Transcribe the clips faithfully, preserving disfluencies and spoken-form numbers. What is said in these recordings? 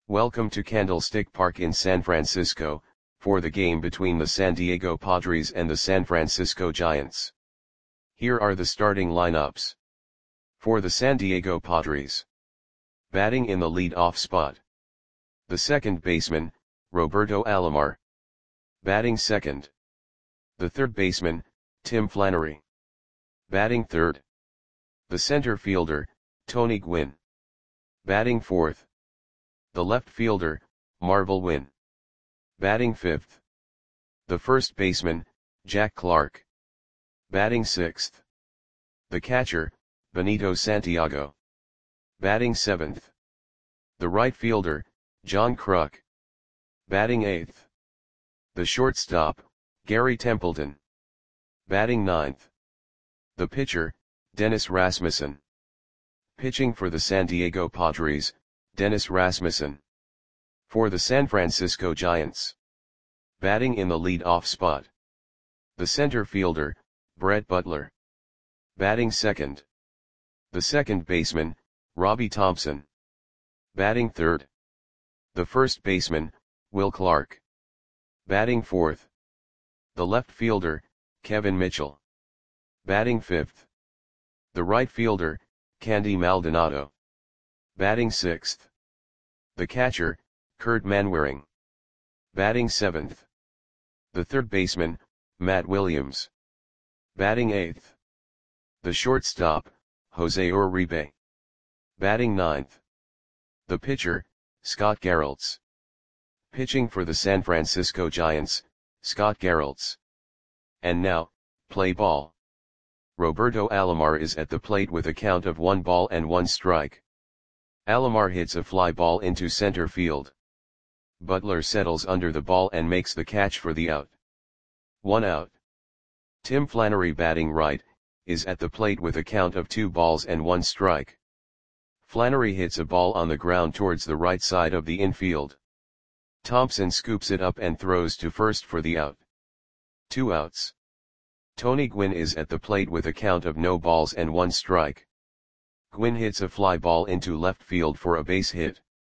Welcome to Candlestick Park in San Francisco, for the game between the San Diego Padres and the San Francisco Giants. Here are the starting lineups. For the San Diego Padres. Batting in the lead-off spot. The second baseman, Roberto Alomar. Batting second. The third baseman, Tim Flannery. Batting third. The center fielder, Tony Gwynn. Batting fourth. The left fielder, Marvel Wynn. Batting fifth. The first baseman, Jack Clark. Batting sixth. The catcher, Benito Santiago. Batting seventh. The right fielder, John Kruk. Batting eighth. The shortstop, Gary Templeton. Batting ninth. The pitcher, Dennis Rasmussen. Pitching for the San Diego Padres, Dennis Rasmussen. For the San Francisco Giants. Batting in the lead-off spot. The center fielder, Brett Butler. Batting second. The second baseman, Robbie Thompson. Batting third. The first baseman, Will Clark. Batting fourth. The left fielder, Kevin Mitchell. Batting fifth. The right fielder, Candy Maldonado. Batting sixth. The catcher, Kurt Manwaring. Batting seventh. The third baseman, Matt Williams. Batting eighth. The shortstop, Jose Uribe. Batting ninth. The pitcher, Scott Geraltz. Pitching for the San Francisco Giants, Scott Geraltz. And now, play ball. Roberto Alomar is at the plate with a count of one ball and one strike. Alomar hits a fly ball into center field. Butler settles under the ball and makes the catch for the out. One out. Tim Flannery, batting right, is at the plate with a count of two balls and one strike. Flannery hits a ball on the ground towards the right side of the infield. Thompson scoops it up and throws to first for the out. Two outs. Tony Gwynn is at the plate with a count of no balls and one strike. Gwynn hits a fly ball into left field for a base hit.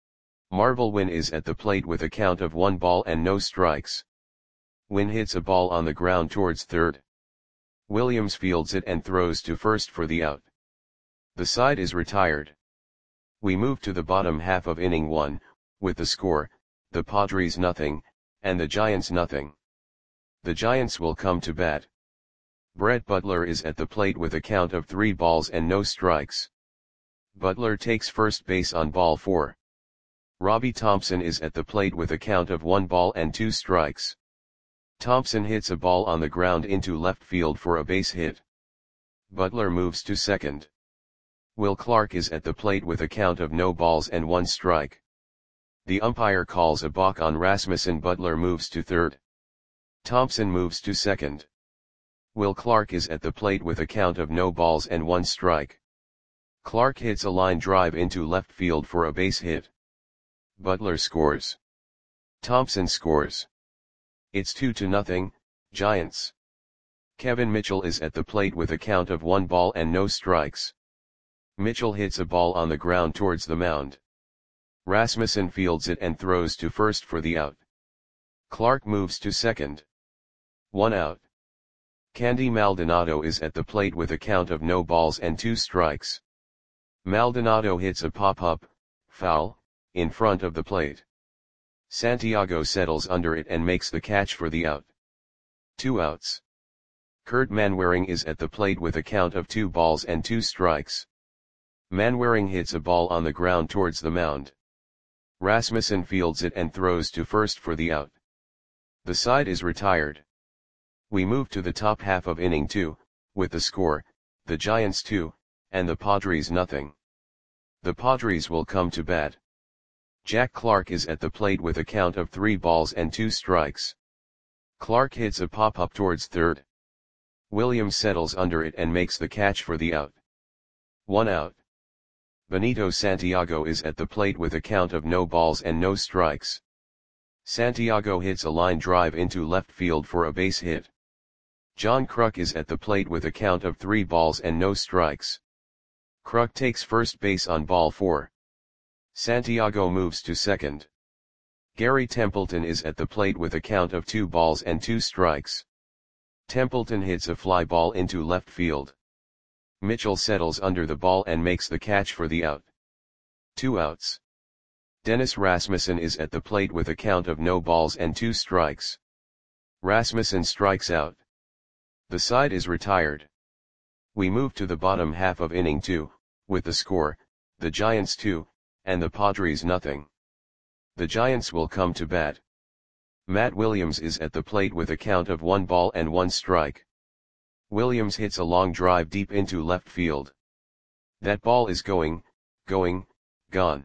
Marvel Wynn is at the plate with a count of one ball and no strikes. Wynn hits a ball on the ground towards third. Williams fields it and throws to first for the out. The side is retired. We move to the bottom half of inning one, with the score, the Padres nothing, and the Giants nothing. The Giants will come to bat. Brett Butler is at the plate with a count of three balls and no strikes. Butler takes first base on ball four. Robbie Thompson is at the plate with a count of one ball and two strikes. Thompson hits a ball on the ground into left field for a base hit. Butler moves to second. Will Clark is at the plate with a count of no balls and one strike. The umpire calls a balk on Rasmussen. Butler moves to third. Thompson moves to second. Will Clark is at the plate with a count of no balls and one strike. Clark hits a line drive into left field for a base hit. Butler scores. Thompson scores. It's two to nothing, Giants. Kevin Mitchell is at the plate with a count of one ball and no strikes. Mitchell hits a ball on the ground towards the mound. Rasmussen fields it and throws to first for the out. Clark moves to second. One out. Candy Maldonado is at the plate with a count of no balls and two strikes. Maldonado hits a pop-up, foul, in front of the plate. Santiago settles under it and makes the catch for the out. Two outs. Kurt Manwaring is at the plate with a count of two balls and two strikes. Manwaring hits a ball on the ground towards the mound. Rasmussen fields it and throws to first for the out. The side is retired. We move to the top half of inning two, with the score, the Giants two, and the Padres nothing. The Padres will come to bat. Jack Clark is at the plate with a count of three balls and two strikes. Clark hits a pop-up towards third. Williams settles under it and makes the catch for the out. One out. Benito Santiago is at the plate with a count of no balls and no strikes. Santiago hits a line drive into left field for a base hit. John Kruk is at the plate with a count of three balls and no strikes. Kruk takes first base on ball four. Santiago moves to second. Gary Templeton is at the plate with a count of two balls and two strikes. Templeton hits a fly ball into left field. Mitchell settles under the ball and makes the catch for the out. Two outs. Dennis Rasmussen is at the plate with a count of no balls and two strikes. Rasmussen strikes out. The side is retired. We move to the bottom half of inning two, with the score, the Giants two, and the Padres nothing. The Giants will come to bat. Matt Williams is at the plate with a count of one ball and one strike. Williams hits a long drive deep into left field. That ball is going, going, gone.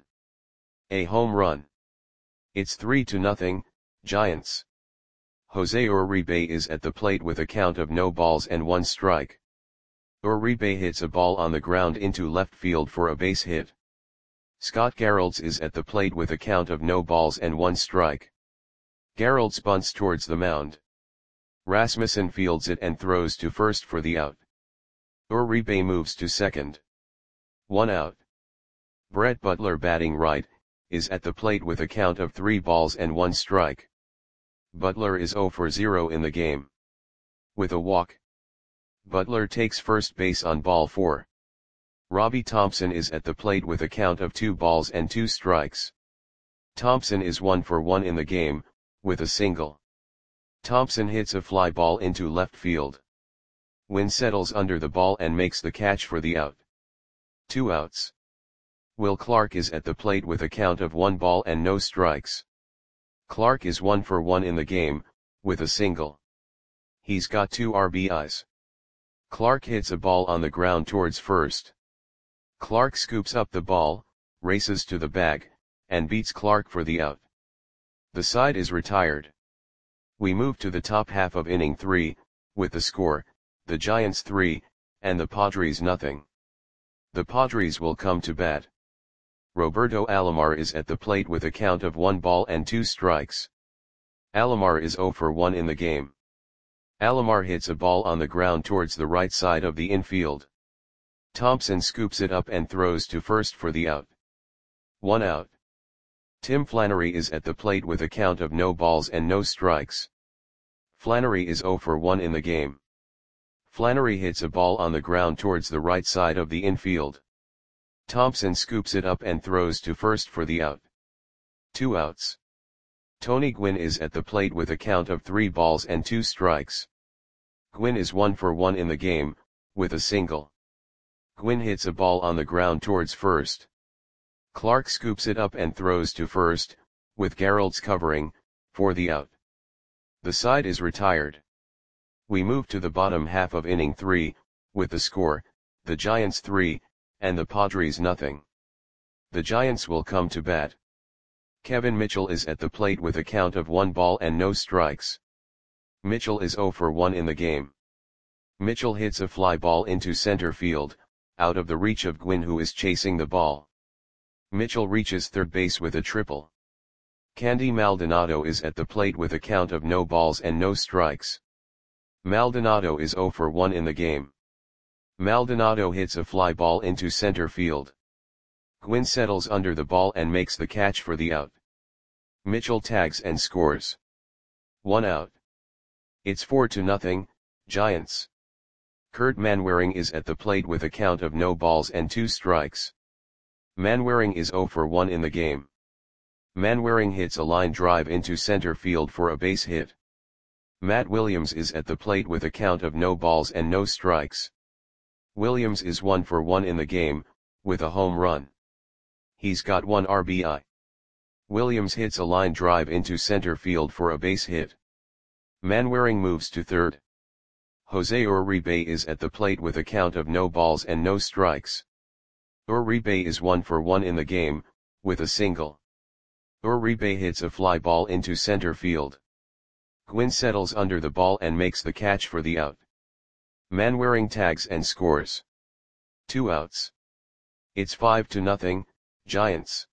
A home run. It's three to nothing, Giants. Jose Uribe is at the plate with a count of no balls and one strike. Uribe hits a ball on the ground into left field for a base hit. Scott Garrelts is at the plate with a count of no balls and one strike. Garrelts bunts towards the mound. Rasmussen fields it and throws to first for the out. Uribe moves to second. One out. Brett Butler, batting right, is at the plate with a count of three balls and one strike. Butler is zero for zero in the game. With a walk, Butler takes first base on ball four. Robbie Thompson is at the plate with a count of two balls and two strikes. Thompson is one for one in the game, with a single. Thompson hits a fly ball into left field. Wynn settles under the ball and makes the catch for the out. Two outs. Will Clark is at the plate with a count of one ball and no strikes. Clark is one for one in the game, with a single. He's got two R B Is. Clark hits a ball on the ground towards first. Clark scoops up the ball, races to the bag, and beats Clark for the out. The side is retired. We move to the top half of inning three, with the score, the Giants three, and the Padres nothing. The Padres will come to bat. Roberto Alomar is at the plate with a count of one ball and two strikes. Alomar is zero for one in the game. Alomar hits a ball on the ground towards the right side of the infield. Thompson scoops it up and throws to first for the out. One out. Tim Flannery is at the plate with a count of no balls and no strikes. Flannery is zero for one in the game. Flannery hits a ball on the ground towards the right side of the infield. Thompson scoops it up and throws to first for the out. Two outs. Tony Gwynn is at the plate with a count of three balls and two strikes. Gwynn is one for one in the game, with a single. Gwynn hits a ball on the ground towards first. Clark scoops it up and throws to first, with Garrelts covering, for the out. The side is retired. We move to the bottom half of inning three, with the score, the Giants three, and the Padres nothing. The Giants will come to bat. Kevin Mitchell is at the plate with a count of one ball and no strikes. Mitchell is zero for one in the game. Mitchell hits a fly ball into center field, out of the reach of Gwynn, who is chasing the ball. Mitchell reaches third base with a triple. Candy Maldonado is at the plate with a count of no balls and no strikes. Maldonado is zero for one in the game. Maldonado hits a fly ball into center field. Gwynn settles under the ball and makes the catch for the out. Mitchell tags and scores. One out. It's four to nothing, Giants. Kurt Manwaring is at the plate with a count of no balls and two strikes. Manwaring is zero for one in the game. Manwaring hits a line drive into center field for a base hit. Matt Williams is at the plate with a count of no balls and no strikes. Williams is one for one in the game, with a home run. He's got one R B I. Williams hits a line drive into center field for a base hit. Manwaring moves to third. Jose Uribe is at the plate with a count of no balls and no strikes. Uribe is one for one in the game, with a single. Uribe hits a fly ball into center field. Gwynn settles under the ball and makes the catch for the out. Manwaring tags and scores. Two outs. It's five to nothing, Giants.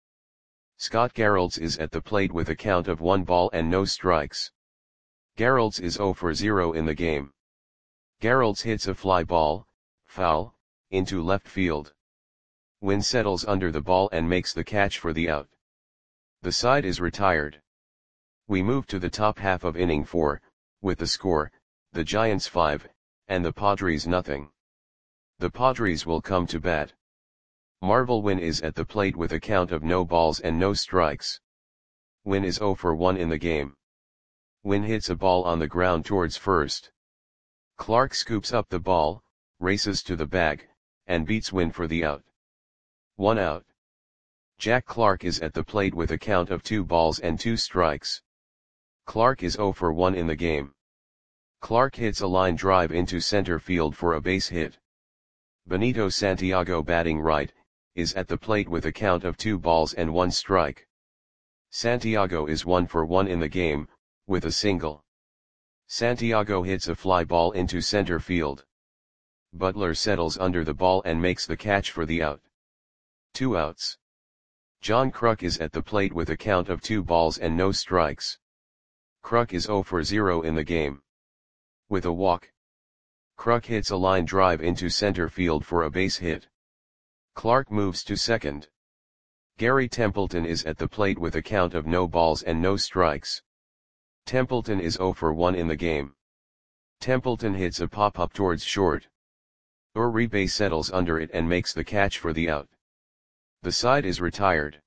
Scott Garrelts is at the plate with a count of one ball and no strikes. Garrelts is zero for zero in the game. Garrelts hits a fly ball, foul, into left field. Gwynn settles under the ball and makes the catch for the out. The side is retired. We move to the top half of inning four, with the score, the Giants five, and the Padres nothing. The Padres will come to bat. Marvel Wynn is at the plate with a count of no balls and no strikes. Wynn is oh for one in the game. Wynn hits a ball on the ground towards first. Clark scoops up the ball, races to the bag, and beats Wynn for the out. One out. Jack Clark is at the plate with a count of two balls and two strikes. Clark is oh for one in the game. Clark hits a line drive into center field for a base hit. Benito Santiago, batting right, is at the plate with a count of two balls and one strike. Santiago is one for one in the game, with a single. Santiago hits a fly ball into center field. Butler settles under the ball and makes the catch for the out. Two outs. John Kruk is at the plate with a count of two balls and no strikes. Kruk is oh for zero in the game. With a walk. Kruk hits a line drive into center field for a base hit. Clark moves to second. Gary Templeton is at the plate with a count of no balls and no strikes. Templeton is oh for one in the game. Templeton hits a pop-up towards short. Uribe settles under it and makes the catch for the out. The side is retired.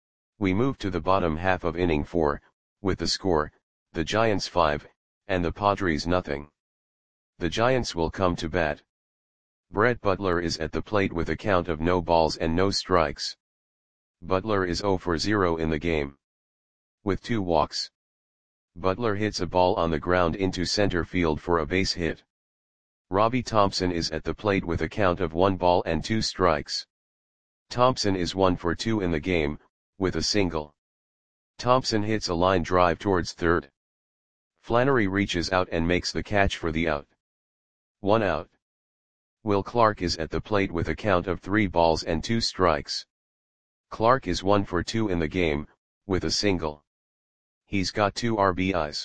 We move to the bottom half of inning four, with the score, the Giants five, and the Padres nothing. The Giants will come to bat. Brett Butler is at the plate with a count of no balls and no strikes. Butler is oh for zero in the game. With two walks. Butler hits a ball on the ground into center field for a base hit. Robbie Thompson is at the plate with a count of one ball and two strikes. Thompson is one for two in the game, with a single. Thompson hits a line drive towards third. Flannery reaches out and makes the catch for the out. One out. Will Clark is at the plate with a count of three balls and two strikes. Clark is one for two in the game, with a single. He's got two R B Is.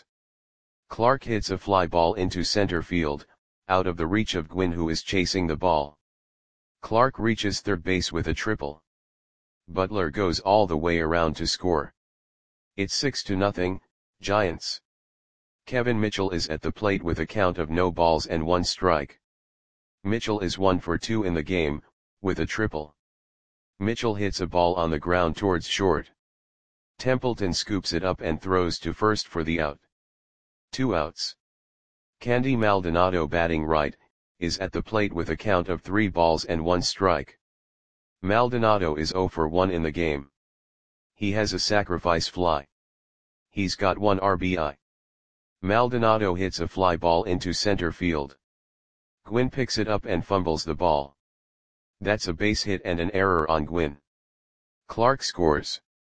Clark hits a fly ball into center field, out of the reach of Gwynn, who is chasing the ball. Clark reaches third base with a triple. Butler goes all the way around to score. It's six to nothing, Giants. Kevin Mitchell is at the plate with a count of no balls and one strike. Mitchell is one for two in the game, with a triple. Mitchell hits a ball on the ground towards short. Templeton scoops it up and throws to first for the out. Two outs. Candy Maldonado, batting right, is at the plate with a count of three balls and one strike. Maldonado is oh for one in the game. He has a sacrifice fly. He's got one R B I. Maldonado hits a fly ball into center field. Gwynn picks it up and fumbles the ball. That's a base hit and an error on Gwynn. Clark scores.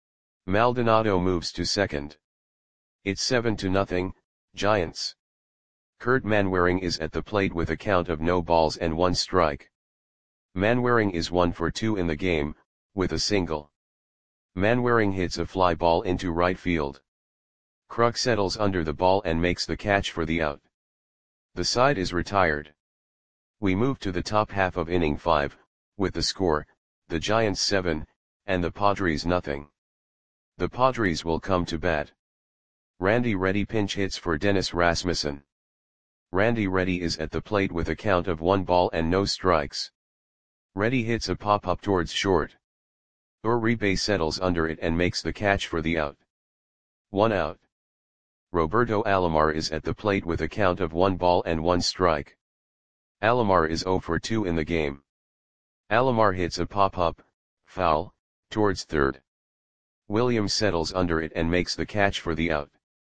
Maldonado moves to second. It's seven to nothing, Giants. Kurt Manwaring is at the plate with a count of no balls and one strike. Manwaring is one for two in the game, with a single. Manwaring hits a fly ball into right field. Kruk settles under the ball and makes the catch for the out. The side is retired. We move to the top half of inning five, with the score, the Giants seven, and the Padres nothing. The Padres will come to bat. Randy Reddy pinch hits for Dennis Rasmussen. Randy Reddy is at the plate with a count of one ball and no strikes. Reddy hits a pop-up towards short. Uribe settles under it and makes the catch for the out. One out. Roberto Alomar is at the plate with a count of one ball and one strike. Alomar is oh for two in the game. Alomar hits a pop-up, foul, towards third. Williams settles under it and makes the catch for the out.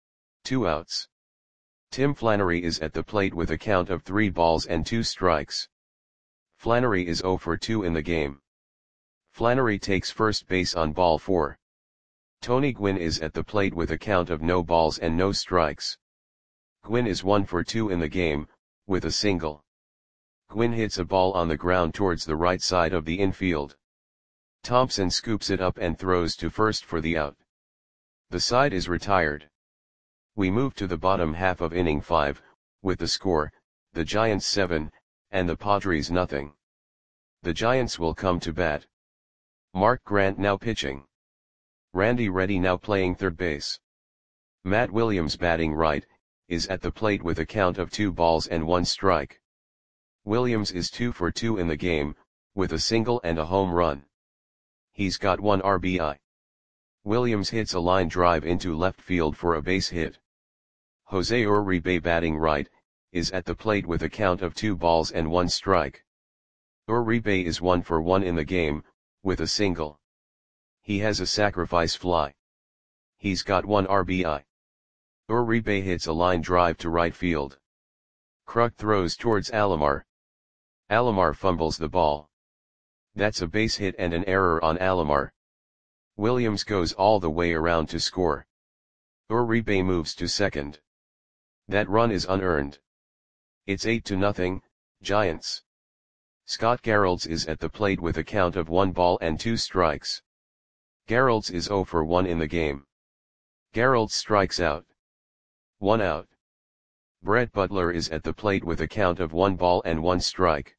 Two outs. Tim Flannery is at the plate with a count of three balls and two strikes. Flannery is oh for two in the game. Flannery takes first base on ball four. Tony Gwynn is at the plate with a count of no balls and no strikes. Gwynn is one for two in the game, with a single. Gwynn hits a ball on the ground towards the right side of the infield. Thompson scoops it up and throws to first for the out. The side is retired. We move to the bottom half of inning five, with the score, the Giants seven, and the Padres nothing. The Giants will come to bat. Mark Grant now pitching. Randy Reddy now playing third base. Matt Williams batting right, is at the plate with a count of two balls and one strike. Williams is two for two in the game, with a single and a home run. He's got one R B I. Williams hits a line drive into left field for a base hit. Jose Uribe batting right, is at the plate with a count of two balls and one strike. Uribe is one for one in the game, with a single. He has a sacrifice fly. He's got one R B I. Uribe hits a line drive to right field. Kruk throws towards Alomar. Alomar fumbles the ball. That's a base hit and an error on Alomar. Williams goes all the way around to score. Uribe moves to second. That run is unearned. It's eight to nothing, Giants. Scott Geralds is at the plate with a count of one ball and two strikes. Geralds is zero for one in the game. Geralds strikes out. One out. Brett Butler is at the plate with a count of one ball and one strike.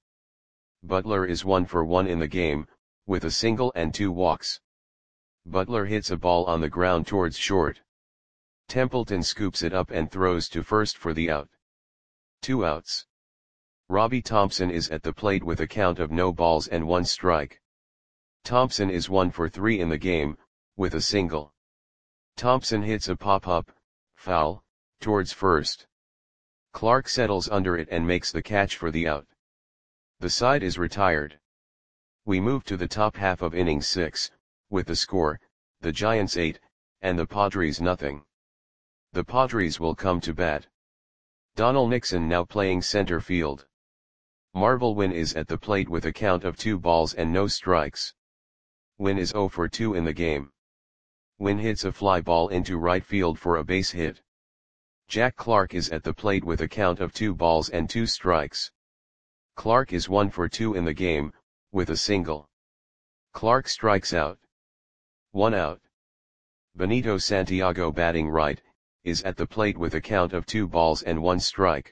Butler is one for one in the game, with a single and two walks. Butler hits a ball on the ground towards short. Templeton scoops it up and throws to first for the out. Two outs. Robbie Thompson is at the plate with a count of no balls and one strike. Thompson is one for three in the game, with a single. Thompson hits a pop-up, foul, towards first. Clark settles under it and makes the catch for the out. The side is retired. We move to the top half of inning six, with the score, the Giants eight, and the Padres nothing. The Padres will come to bat. Donald Nixon now playing center field. Marvel Wynn is at the plate with a count of two balls and no strikes. Wynn is zero for two in the game. Wynn hits a fly ball into right field for a base hit. Jack Clark is at the plate with a count of two balls and two strikes. Clark is one for two in the game, with a single. Clark strikes out. One out. Benito Santiago batting right, is at the plate with a count of two balls and one strike.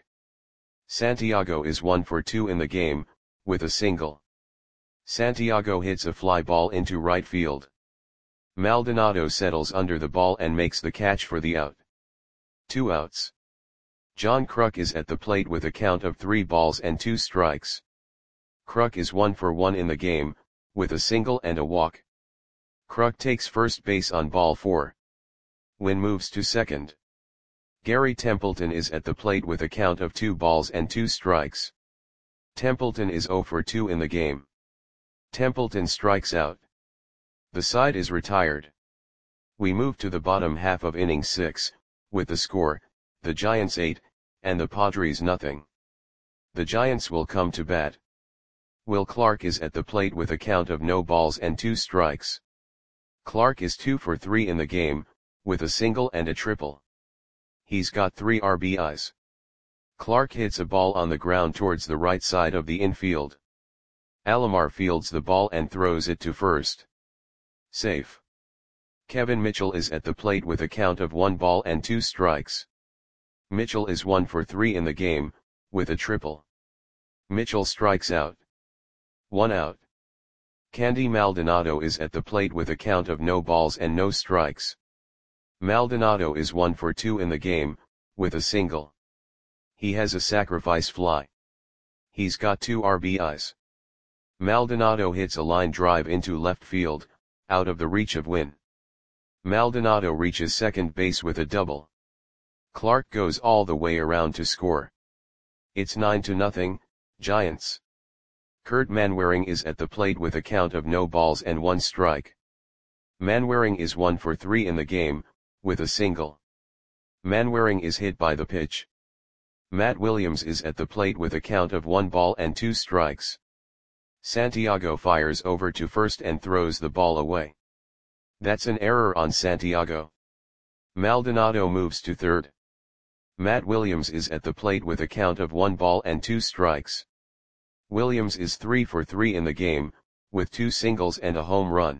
Santiago is one for two in the game, with a single. Santiago hits a fly ball into right field. Maldonado settles under the ball and makes the catch for the out. Two outs. John Kruk is at the plate with a count of three balls and two strikes. Kruk is one for one in the game, with a single and a walk. Kruk takes first base on ball four. Wynn moves to second. Gary Templeton is at the plate with a count of two balls and two strikes. Templeton is zero for two in the game. Templeton strikes out. The side is retired. We move to the bottom half of inning six, with the score, the Giants eight, and the Padres nothing. The Giants will come to bat. Will Clark is at the plate with a count of no balls and two strikes. Clark is two for three in the game, with a single and a triple. He's got three R B Is. Clark hits a ball on the ground towards the right side of the infield. Alomar fields the ball and throws it to first. Safe. Kevin Mitchell is at the plate with a count of one ball and two strikes. Mitchell is one for three in the game, with a triple. Mitchell strikes out. One out. Candy Maldonado is at the plate with a count of no balls and no strikes. Maldonado is one for two in the game, with a single. He has a sacrifice fly. He's got two R B Is. Maldonado hits a line drive into left field, out of the reach of Wynn. Maldonado reaches second base with a double. Clark goes all the way around to score. It's nine to nothing, Giants. Kurt Manwaring is at the plate with a count of no balls and one strike. Manwaring is one for three in the game, with a single. Manwaring is hit by the pitch. Matt Williams is at the plate with a count of one ball and two strikes. Santiago fires over to first and throws the ball away. That's an error on Santiago. Maldonado moves to third. Matt Williams is at the plate with a count of one ball and two strikes. Williams is three for three in the game, with two singles and a home run.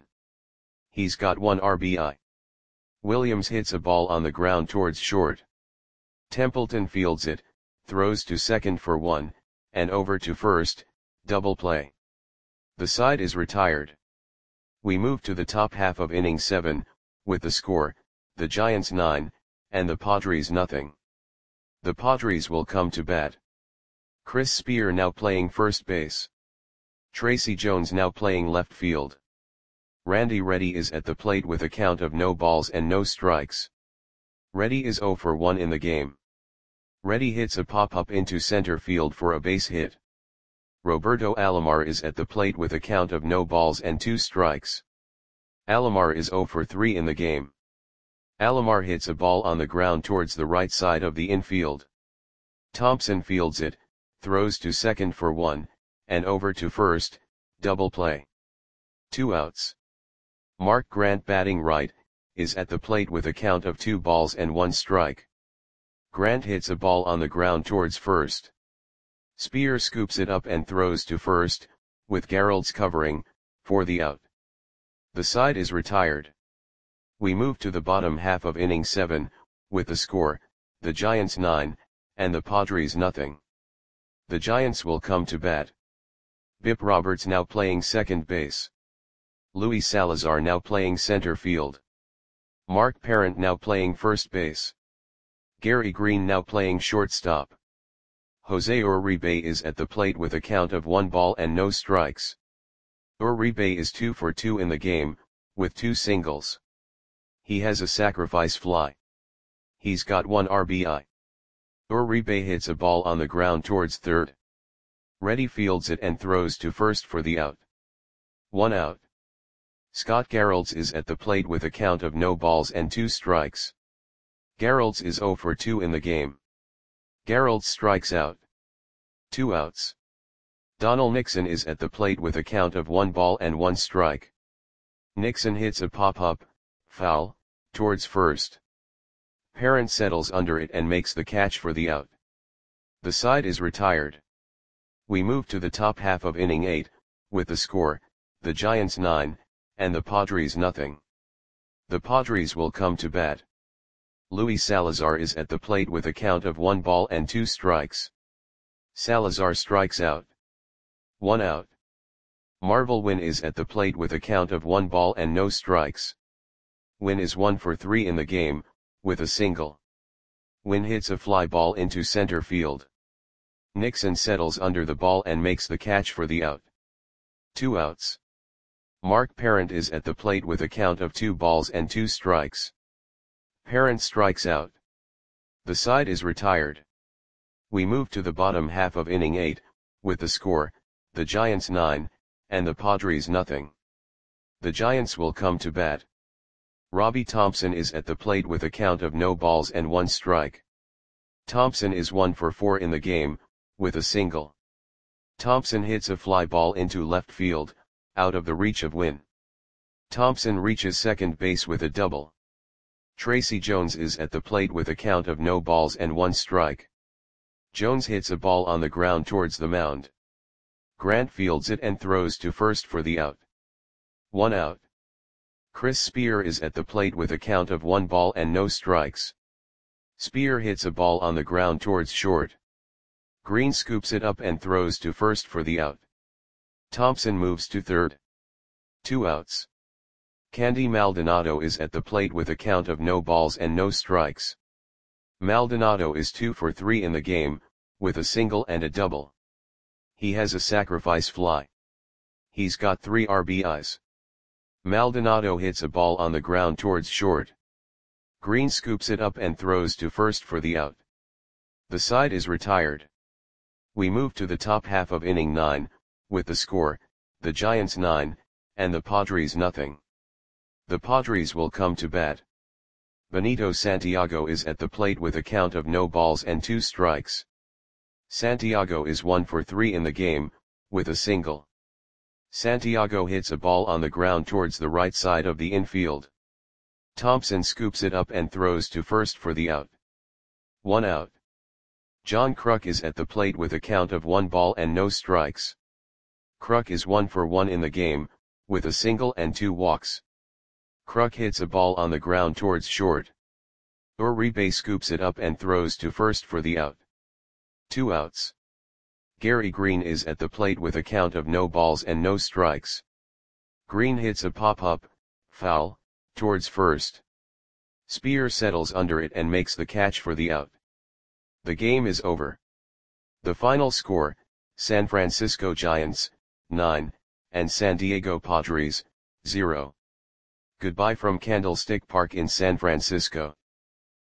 He's got one R B I. Williams hits a ball on the ground towards short. Templeton fields it, throws to second for one, and over to first, double play. The side is retired. We move to the top half of inning seven, with the score, the Giants nine, and the Padres nothing. The Padres will come to bat. Chris Spear now playing first base. Tracy Jones now playing left field. Randy Reddy is at the plate with a count of no balls and no strikes. Reddy is zero for one in the game. Reddy hits a pop-up into center field for a base hit. Roberto Alomar is at the plate with a count of no balls and two strikes. Alomar is zero for three in the game. Alomar hits a ball on the ground towards the right side of the infield. Thompson fields it, throws to second for one, and over to first, double play. Two outs. Mark Grant batting right, is at the plate with a count of two balls and one strike. Grant hits a ball on the ground towards first. Spear scoops it up and throws to first, with Geralds covering, for the out. The side is retired. We move to the bottom half of inning seven, with the score, the Giants nine, and the Padres nothing. The Giants will come to bat. Bip Roberts now playing second base. Luis Salazar now playing center field. Mark Parent now playing first base. Gary Green now playing shortstop. Jose Uribe is at the plate with a count of one ball and no strikes. Uribe is two for two in the game, with two singles. He has a sacrifice fly. He's got one R B I. Uribe hits a ball on the ground towards third. Reddy fields it and throws to first for the out. One out. Scott Geralds is at the plate with a count of no balls and two strikes. Geralds is zero for two in the game. Geralds strikes out. Two outs. Donald Nixon is at the plate with a count of one ball and one strike. Nixon hits a pop-up, foul, towards first. Parent settles under it and makes the catch for the out. The side is retired. We move to the top half of inning eight, with the score, the Giants nine, and the Padres nothing. The Padres will come to bat. Luis Salazar is at the plate with a count of one ball and two strikes. Salazar strikes out. One out. Marvel Wynn is at the plate with a count of one ball and no strikes. Wynn is one for three in the game, with a single. Wynn hits a fly ball into center field. Nixon settles under the ball and makes the catch for the out. Two outs. Mark Parent is at the plate with a count of two balls and two strikes. Parent strikes out. The side is retired. We move to the bottom half of inning eight, with the score, the Giants nine, and the Padres nothing. The Giants will come to bat. Robbie Thompson is at the plate with a count of no balls and one strike. Thompson is one for four in the game, with a single. Thompson hits a fly ball into left field, out of the reach of Wynn. Thompson reaches second base with a double. Tracy Jones is at the plate with a count of no balls and one strike. Jones hits a ball on the ground towards the mound. Grant fields it and throws to first for the out. One out. Chris Spear is at the plate with a count of one ball and no strikes. Spear hits a ball on the ground towards short. Green scoops it up and throws to first for the out. Thompson moves to third. Two outs. Candy Maldonado is at the plate with a count of no balls and no strikes. Maldonado is two for three in the game, with a single and a double. He has a sacrifice fly. He's got three R B Is. Maldonado hits a ball on the ground towards short. Green scoops it up and throws to first for the out. The side is retired. We move to the top half of inning nine, with the score, the Giants nine, and the Padres nothing. The Padres will come to bat. Benito Santiago is at the plate with a count of no balls and two strikes. Santiago is one for three in the game, with a single. Santiago hits a ball on the ground towards the right side of the infield. Thompson scoops it up and throws to first for the out. One out. John Kruk is at the plate with a count of one ball and no strikes. Kruk is one for one in the game, with a single and two walks. Kruk hits a ball on the ground towards short. Uribe scoops it up and throws to first for the out. Two outs. Gary Green is at the plate with a count of no balls and no strikes. Green hits a pop-up, foul, towards first. Spear settles under it and makes the catch for the out. The game is over. The final score, San Francisco Giants, nine, and San Diego Padres, zero. Goodbye from Candlestick Park in San Francisco.